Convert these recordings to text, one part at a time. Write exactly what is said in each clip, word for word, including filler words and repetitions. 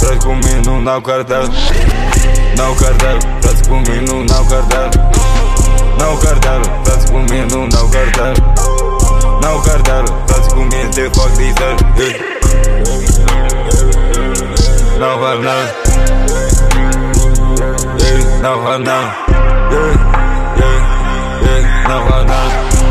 frați cu mine nu n-au cartel. N-au cartel, frați cu mine nu n-au cartel. N-au cartel, frați cu mine nu n-au cartel. N-au cartel, frați cu mine te fac diesel. N-au cartel, n-au cartel, n-au cartel,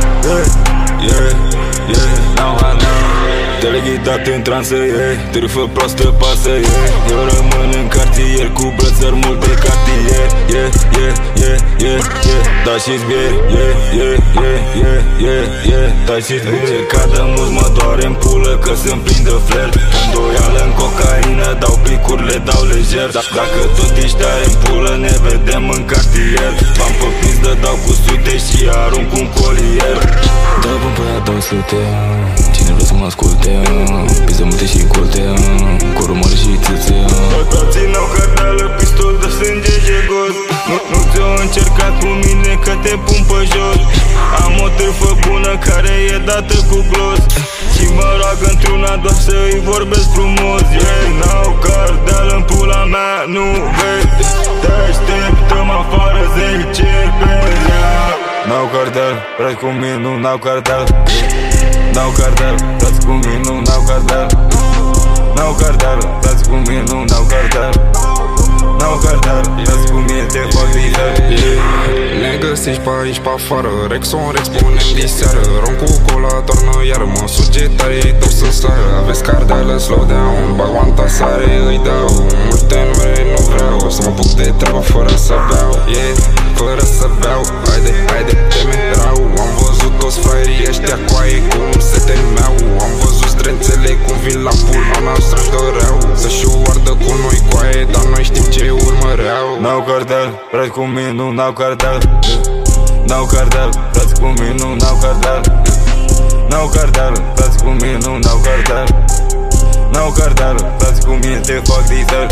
n-au cartel. Teleghidat în transă, yeah. Târfă proastă pasă, yeah. Eu rămân în cartier cu brățări mult pe cartier. Yeah, yeah, yeah, yeah, yeah. Da și-ți bieri, yeah, yeah, yeah, yeah, yeah, yeah. Da și-ți bieri. Cada mult mă doare-n pulă că sunt plin de flair. Îndoială în cocaină, dau picuri, le dau lejer. Dacă tot ești tare în pulă, ne vedem în cartier. V-am pe pizdă, dau cu sute și arunc un colier. Da, bă, băiat, dau sute. Cine vrea să mă asculte? Pizdă multe și culte, cu rumori și țâțe. Frații n-au cartelă, pistol de sânge jegos. Nu, nu ți-o încercat cu mine că te pun pe jos. Am o târfă bună care e dată cu glos. Și mă roag într-una doar să-i vorbesc frumos. Yeah, n-au cartel în pula mea, nu vezi. Te așteptăm afară, zece pe ea. N-au cartel, frați cu mine nu n-au cartel. N-au cartel, frați cu mine nu n-au cartel. N-au cartel, frați cu mine nu n-au cartel. N-au cartel, frați cu mine te fac diesel. Ne găsești pe aici, pe afară, Rexon, Rex, punem diseară. Rom cu cola, doarnă iară, mă suge tare, ei dus în sară. Aveți cardelă, slow down, bag oanta sare, îi dau multe numere, nu vreau să mă buc de treabă fără să beau. Yeah, fără să beau, haide, haide, teme rău. Am văzut toți fraierii ăștia coaie cum se temeau. Am văzut strențele cum vin la pula noastră și doreau să-și o ardă cu noi coaie, dar noi știm ce urmăreau. N-au cartel, frați cu mine nu n-au cartel. N-au cartel, frați cu mine nu n-au cartel. N-au cartel, frați cu mine nu n-au cartel. N-au cartel, frați cu mine te fac diesel.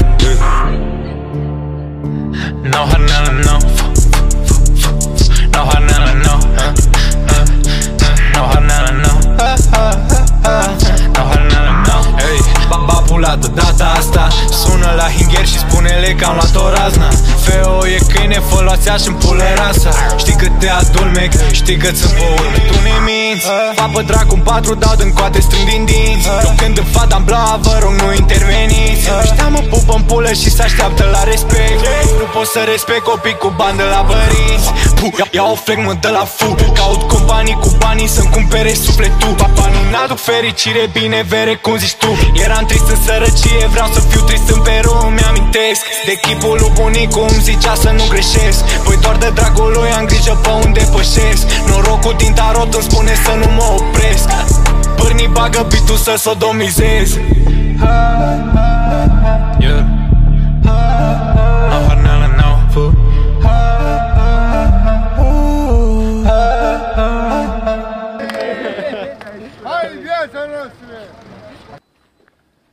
No cartel, no. No cartel, no. No cartel, no. No cartel, no. Hey, baba pula de data asta. Sună la Hinger și spune-le că am luat o razna. Feo e câine, fă luați așa în pulă rasa. Știi că te adulmec, știi că ți-n pe urme, tu ne minți. Fac pe dracu în patru, dau din coate, strâng din dinți. Eu când îmi fata în blau, vă rog nu interveniți. Ăștia mă pupă în pulă și se așteaptă la respect. Nu pot să respect copii cu bani de la părinți. Ia o flec, mă dă la fu. Caut companii cu banii să-mi cumpere sufletul. Banii n-aduc fericire, bine vere, cum zici tu. Eram trist în sărăcie, vreau să fiu trist în Peru. Mi-amintesc de chipul lui bunicu, îmi zicea să nu greșesc. Păi doar de dragul lui am grijă pe unde pășesc. Norocul din tarot îmi spune să nu mă opresc. Pârnii bagă bitul să sodomizez.